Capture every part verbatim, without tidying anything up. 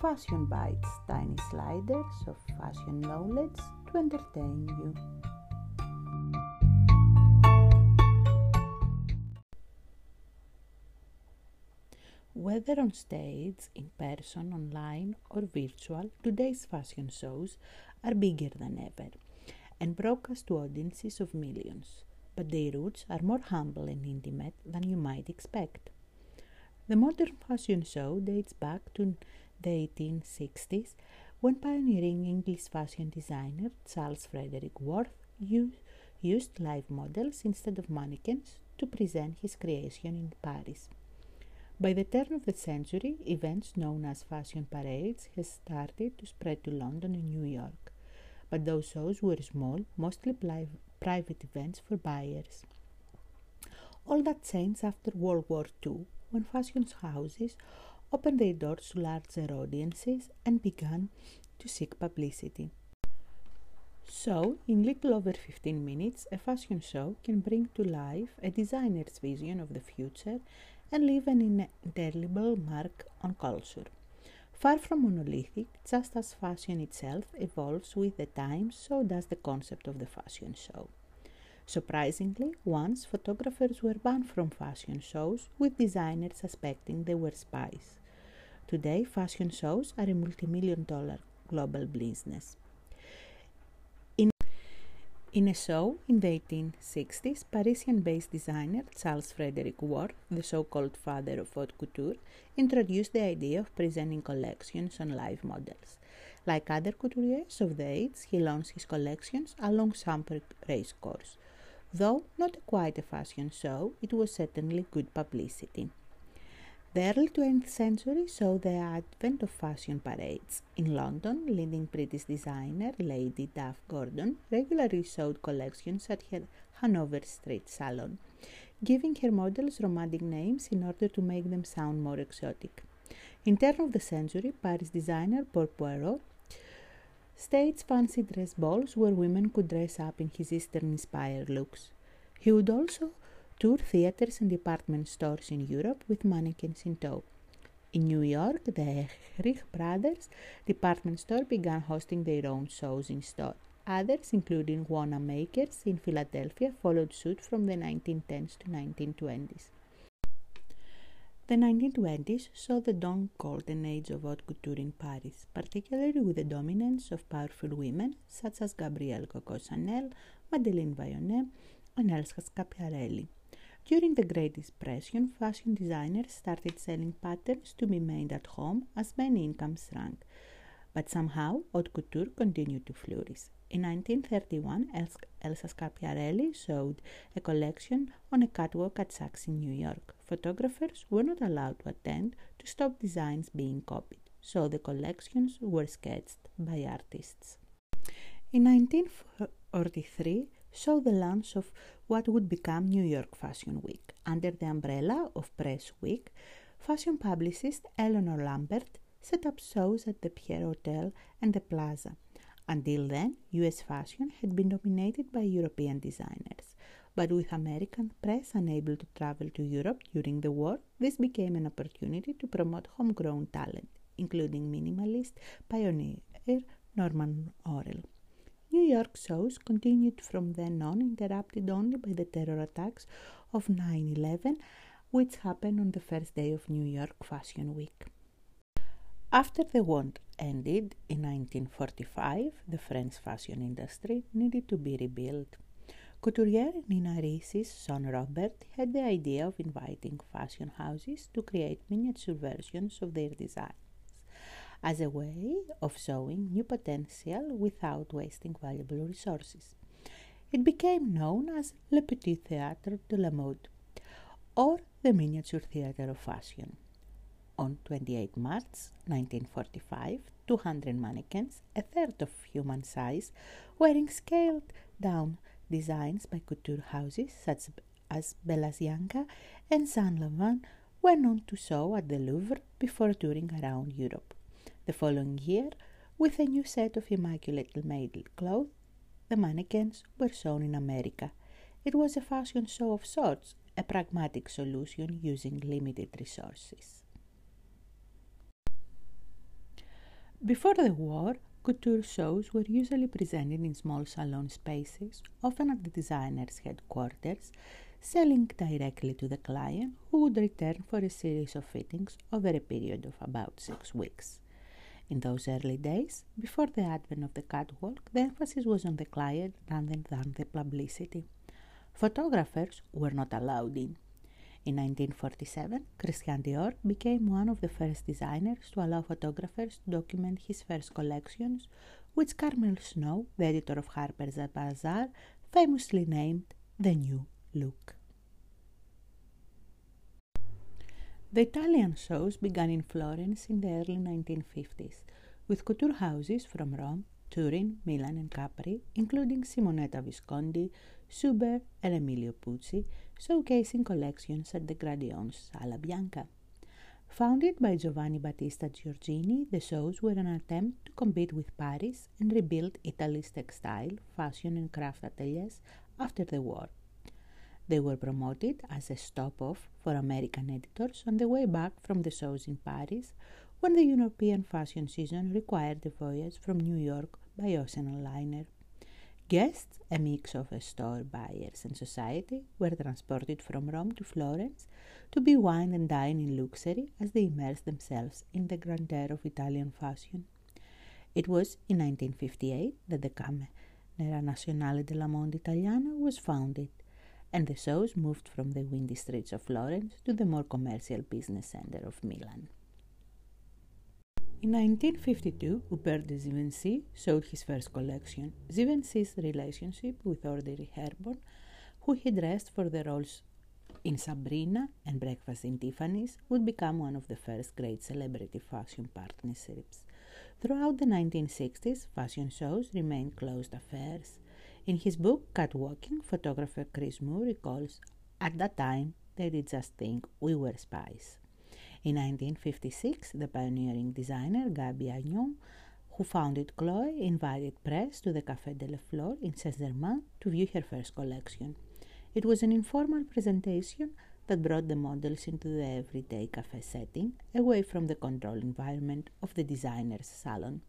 Fashion Bites, tiny sliders of fashion knowledge to entertain you. Whether on stage, in person, online, or virtual, today's fashion shows are bigger than ever and broadcast to audiences of millions, but their roots are more humble and intimate than you might expect. The modern fashion show dates back to the eighteen sixties when pioneering English fashion designer Charles Frederick Worth used live models instead of mannequins to present his creation in Paris. By the turn of the century, events known as fashion parades had started to spread to London and New York, but those shows were small, mostly private events for buyers. All that changed after World War Two, when fashion houses opened their doors to larger audiences and began to seek publicity. So, in little over fifteen minutes, a fashion show can bring to life a designer's vision of the future and leave an indelible mark on culture. Far from monolithic, just as fashion itself evolves with the times, so does the concept of the fashion show. Surprisingly, once photographers were banned from fashion shows, with designers suspecting they were spies. Today, fashion shows are a multi-million dollar global business. In, in a show in the eighteen sixties, Parisian-based designer Charles Frederick Worth, the so-called father of haute couture, introduced the idea of presenting collections on live models. Like other couturiers of the age, he launched his collections along some race course. Though not quite a fashion show, it was certainly good publicity. The early twentieth century saw the advent of fashion parades. In London, leading British designer Lady Duff Gordon regularly showed collections at her Hanover Street salon, giving her models romantic names in order to make them sound more exotic. In turn of the century, Paris designer Paul Poiret staged fancy dress balls where women could dress up in his Eastern-inspired looks. He would also tour theaters and department stores in Europe with mannequins in tow. In New York, the Rich Brothers department store began hosting their own shows in store. Others, including Wanamaker's in Philadelphia, followed suit from the nineteen tens to nineteen twenties. The nineteen twenties saw the dawn golden age of haute couture in Paris, particularly with the dominance of powerful women such as Gabrielle Coco Chanel, Madeleine Vionnet, and Elsa Schiaparelli. During the Great Depression, fashion designers started selling patterns to be made at home as many incomes shrank. But somehow, haute couture continued to flourish. In nineteen thirty-one, Elsa Schiaparelli showed a collection on a catwalk at Saks in New York. Photographers were not allowed to attend to stop designs being copied, so the collections were sketched by artists. In nineteen forty-three, saw the launch of what would become New York Fashion Week. Under the umbrella of Press Week, fashion publicist Eleanor Lambert set up shows at the Pierre Hotel and the Plaza. Until then, U S fashion had been dominated by European designers, but with American press unable to travel to Europe during the war, this became an opportunity to promote homegrown talent, including minimalist pioneer Norman Orell. New York shows continued from then on, interrupted only by the terror attacks of nine eleven, which happened on the first day of New York Fashion Week. After the war ended in nineteen forty-five, the French fashion industry needed to be rebuilt. Couturier Nina Ricci's son Robert had the idea of inviting fashion houses to create miniature versions of their designs as a way of showing new potential without wasting valuable resources. It became known as Le Petit Théâtre de la Mode, or the Miniature Theatre of Fashion. On the twenty-eighth of March nineteen forty-five, two hundred mannequins, a third of human size, wearing scaled-down designs by couture houses such as Balenciaga and Saint Laurent, went on to show at the Louvre before touring around Europe. The following year, with a new set of immaculately made clothes, the mannequins were shown in America. It was a fashion show of sorts, a pragmatic solution using limited resources. Before the war, couture shows were usually presented in small salon spaces, often at the designer's headquarters, selling directly to the client, who would return for a series of fittings over a period of about six weeks. In those early days, before the advent of the catwalk, the emphasis was on the client rather than the publicity. Photographers were not allowed in. In nineteen forty-seven, Christian Dior became one of the first designers to allow photographers to document his first collections, which Carmel Snow, the editor of Harper's Bazaar, famously named the New Look. The Italian shows began in Florence in the early nineteen fifties, with couture houses from Rome, Turin, Milan and Capri, including Simonetta Visconti, Suber and Emilio Pucci, showcasing collections at the Gradione's Sala Bianca. Founded by Giovanni Battista Giorgini, the shows were an attempt to compete with Paris and rebuild Italy's textile, fashion and craft ateliers after the war. They were promoted as a stop-off for American editors on the way back from the shows in Paris, when the European fashion season required a voyage from New York by ocean liner. Guests, a mix of store buyers and society, were transported from Rome to Florence to be wined and dine in luxury as they immersed themselves in the grandeur of Italian fashion. It was in nineteen fifty-eight that the Camera Nazionale della Moda Italiana was founded, and the shows moved from the windy streets of Florence to the more commercial business center of Milan. In nineteen fifty-two, Hubert de Givenchy showed his first collection. Givenchy's relationship with Audrey Hepburn, who he dressed for the roles in Sabrina and Breakfast in Tiffany's, would become one of the first great celebrity fashion partnerships. Throughout the nineteen sixties, fashion shows remained closed affairs. In his book Catwalking, photographer Chris Moore recalls, "At that time, they did just think we were spies." In nineteen fifty-six, the pioneering designer Gaby Agnon, who founded Chloe, invited press to the Café de la Flore in Saint-Germain to view her first collection. It was an informal presentation that brought the models into the everyday cafe setting, away from the controlled environment of the designer's salon.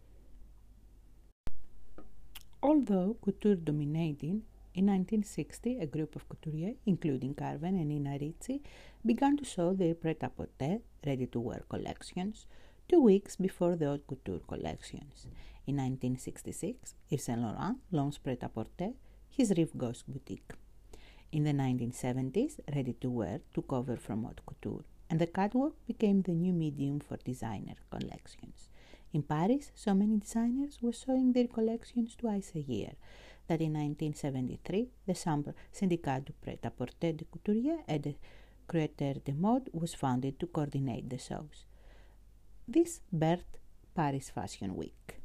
Although couture dominated, in nineteen sixty, a group of couturiers, including Carven and Nina Ricci, began to show their pret-à-porter, ready-to-wear collections, two weeks before the haute couture collections. In nineteen sixty-six, Yves Saint Laurent launched pret-à-porter, his Rive Gauche boutique. In the nineteen seventies, ready-to-wear took over from haute couture, and the catwalk became the new medium for designer collections. In Paris, so many designers were showing their collections twice a year that in nineteen seventy-three, the Chambre Syndicale du Pret-à-Porter de Couturier et de Créateurs de Mode was founded to coordinate the shows. This birthed Paris Fashion Week.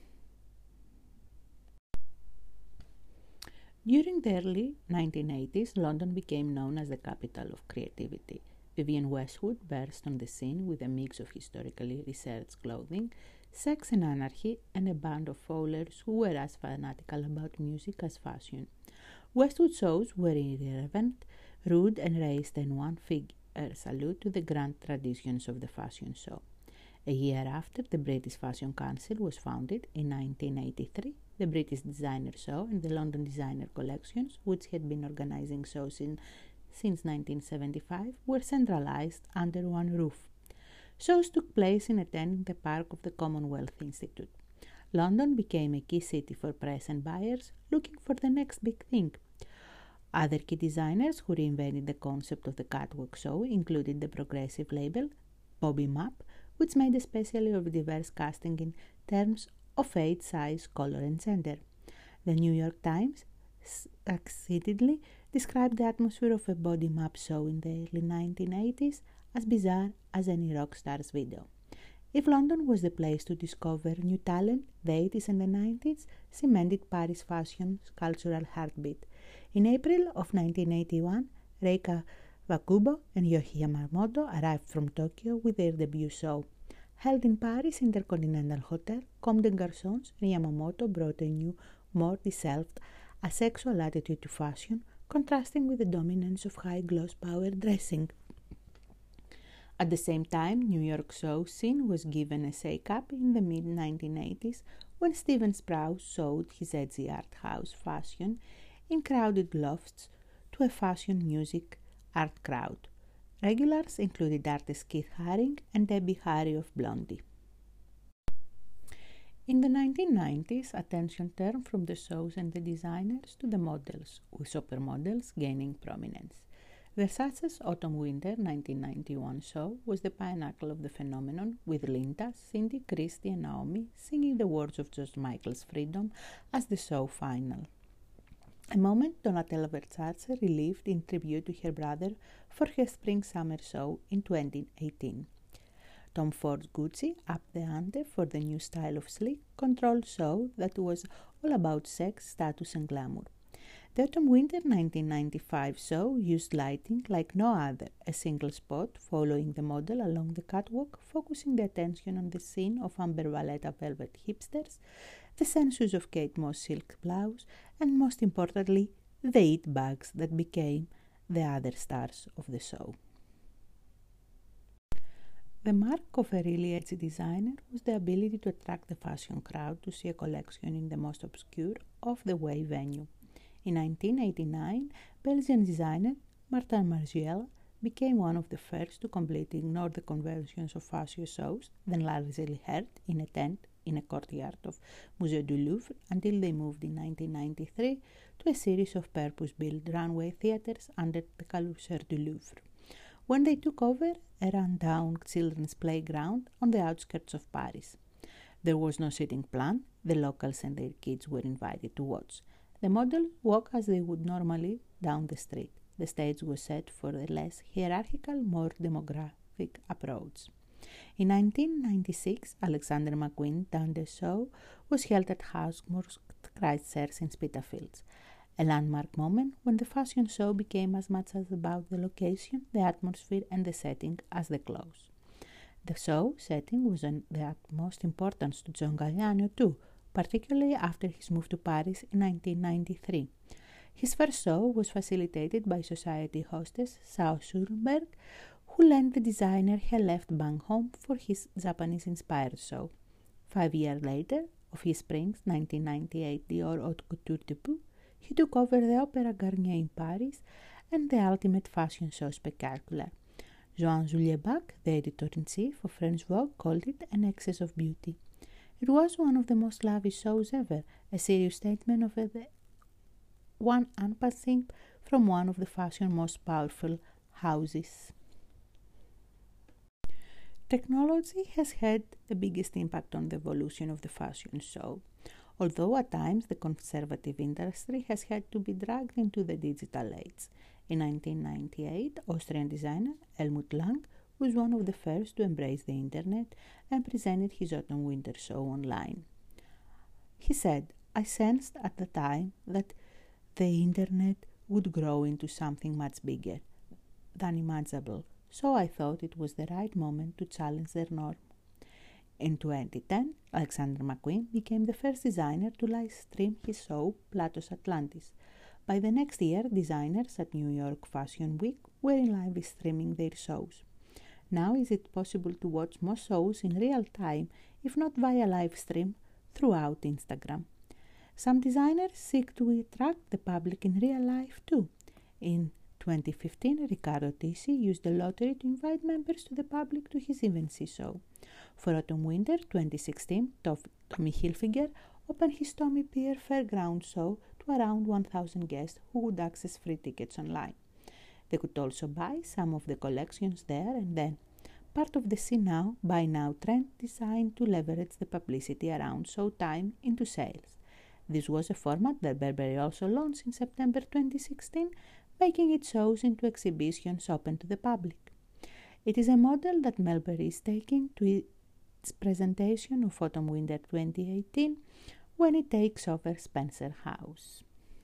During the early nineteen eighties, London became known as the capital of creativity. Vivienne Westwood burst on the scene with a mix of historically researched clothing, sex and anarchy, and a band of followers who were as fanatical about music as fashion. Westwood shows were irreverent, rude, and raised in one figure salute to the grand traditions of the fashion show. A year after the British Fashion Council was founded in nineteen eighty-three, the British Designer Show and the London Designer Collections, which had been organizing shows in, since nineteen seventy-five, were centralized under one roof. Shows took place in attending the park of the Commonwealth Institute. London became a key city for press and buyers looking for the next big thing. Other key designers who reinvented the concept of the catwalk show included the progressive label Bobby Map, which made a specially of diverse casting in terms of age, size, color, and gender. The New York Times succinctly described the atmosphere of a body map show in the early nineteen eighties as bizarre as any rock star's video. If London was the place to discover new talent, the eighties and the nineties cemented Paris fashion's cultural heartbeat. In April of nineteen eighty-one, Reika Wakubo and Yohji Yamamoto arrived from Tokyo with their debut show. Held in Paris Intercontinental Hotel, Comme des Garçons, Yamamoto brought a new, more developed, asexual attitude to fashion, contrasting with the dominance of high gloss power dressing. At the same time, New York show scene was given a shake-up in the mid nineteen eighties when Steven Sprouse showed his edgy art house fashion in crowded lofts to a fashion music art crowd. Regulars included artist Keith Haring and Debbie Harry of Blondie. In the nineteen nineties, attention turned from the shows and the designers to the models, with supermodels gaining prominence. Versace's Autumn-Winter nineteen ninety-one show was the pinnacle of the phenomenon, with Linda, Cindy, Christy and Naomi singing the words of George Michael's Freedom as the show final. A moment Donatella Versace relived in tribute to her brother for her spring-summer show in twenty eighteen. Tom Ford's Gucci upped the ante for the new style of sleek, controlled show that was all about sex, status and glamour. The Autumn-Winter nineteen ninety-five show used lighting like no other, a single spot following the model along the catwalk, focusing the attention on the scene of Amber Valletta velvet hipsters, the sensuous of Kate Moss silk blouse, and most importantly, the it bags that became the other stars of the show. The mark of a really edgy designer was the ability to attract the fashion crowd to see a collection in the most obscure, off-the-way venue. In nineteen eighty-nine, Belgian designer Martin Margiela became one of the first to completely ignore the conventions of fashion shows, then largely held in a tent in a courtyard of Musée du Louvre until they moved in nineteen ninety-three to a series of purpose-built runway theatres under the Carrousel du Louvre. When they took over a run-down children's playground on the outskirts of Paris. There was no seating plan, the locals and their kids were invited to watch. The models walked as they would normally down the street. The stage was set for a less hierarchical, more demographic approach. In nineteen ninety-six, Alexander McQueen Dundas show was held at Housemoors Christchurch in Spitalfields, a landmark moment when the fashion show became as much as about the location, the atmosphere and the setting as the clothes. The show setting was of the utmost importance to John Galliano too, particularly after his move to Paris in nineteen ninety-three. His first show was facilitated by society hostess Sao Schulberg, who lent the designer her left bank home for his Japanese-inspired show. Five years later, of his spring's nineteen ninety-eight Dior Haute Couture debut, he took over the Opera Garnier in Paris and the ultimate fashion show spectacular. Joan Juliet-Bach, the editor-in-chief of French Vogue, called it an excess of beauty. It was one of the most lavish shows ever, a serious statement of the one unpassing from one of the fashion's most powerful houses. Technology has had the biggest impact on the evolution of the fashion show, although at times the conservative industry has had to be dragged into the digital age. In nineteen ninety-eight, Austrian designer Helmut Lang was one of the first to embrace the internet and presented his autumn-winter show online. He said, "I sensed at the time that the internet would grow into something much bigger than imaginable, so I thought it was the right moment to challenge their norm." In twenty ten, Alexander McQueen became the first designer to live stream his show Platos Atlantis. By the next year, designers at New York Fashion Week were in live streaming their shows. Now is it possible to watch most shows in real time, if not via live stream, throughout Instagram. Some designers seek to attract the public in real life too. In twenty fifteen, Riccardo Tisci used the lottery to invite members to the public to his Givenchy show. For Autumn-Winter twenty sixteen, Tommy Hilfiger opened his Tommy Pier Fairground show to around one thousand guests who would access free tickets online. They could also buy some of the collections there and then. Part of the see now, buy now trend designed to leverage the publicity around showtime into sales. This was a format that Burberry also launched in September twenty sixteen, making its shows into exhibitions open to the public. It is a model that Burberry is taking to its presentation of Autumn-Winter twenty eighteen when it takes over Spencer House.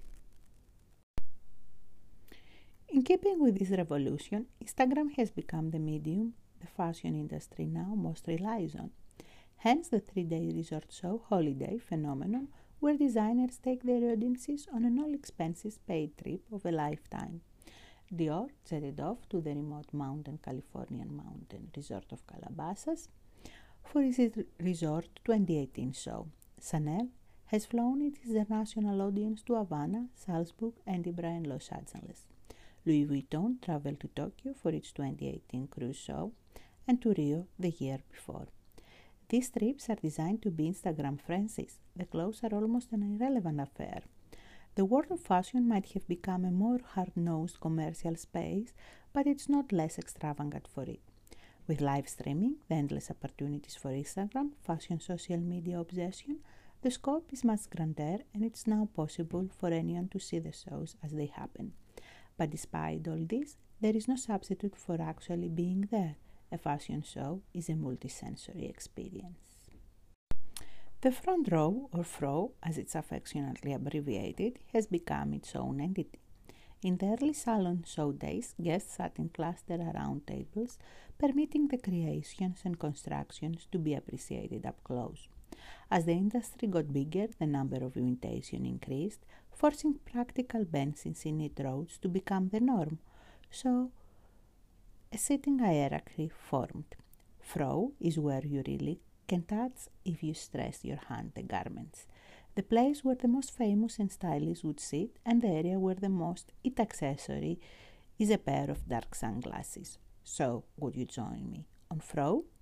In keeping with this revolution, Instagram has become the medium the fashion industry now most relies on. Hence the three-day resort show holiday phenomenon, where designers take their audiences on an all-expenses paid trip of a lifetime. Dior jetted off to the remote mountain Californian mountain resort of Calabasas for its Resort twenty eighteen show. Chanel has flown its international audience to Havana, Salzburg, Edinburgh, and Los Angeles. Louis Vuitton traveled to Tokyo for its twenty eighteen cruise show and to Rio the year before. These trips are designed to be Instagram frenzies. The clothes are almost an irrelevant affair. The world of fashion might have become a more hard-nosed commercial space, but it's not less extravagant for it. With live streaming, the endless opportunities for Instagram, fashion social media obsession, the scope is much grander, and it's now possible for anyone to see the shows as they happen. But despite all this, there is no substitute for actually being there. A fashion show is a multisensory experience. The front row, or F R O, as it's affectionately abbreviated, has become its own entity. In the early salon show days, guests sat in cluster around tables, permitting the creations and constructions to be appreciated up close. As the industry got bigger, the number of invitations increased, forcing practical bench in scenic roads to become the norm. So, a sitting hierarchy formed. F R O is where you really can touch if you stress your hand the garments. The place where the most famous and stylish would sit, and the area where the most it accessory is a pair of dark sunglasses. So, would you join me on F R O?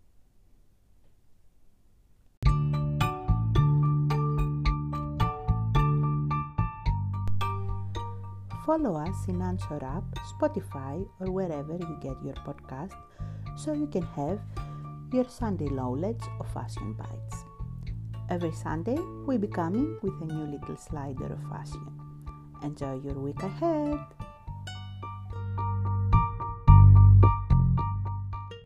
Follow us in Anchor app, Spotify, or wherever you get your podcast, so you can have your Sunday knowledge of fashion bites. Every Sunday, we'll be coming with a new little slider of fashion. Enjoy your week ahead!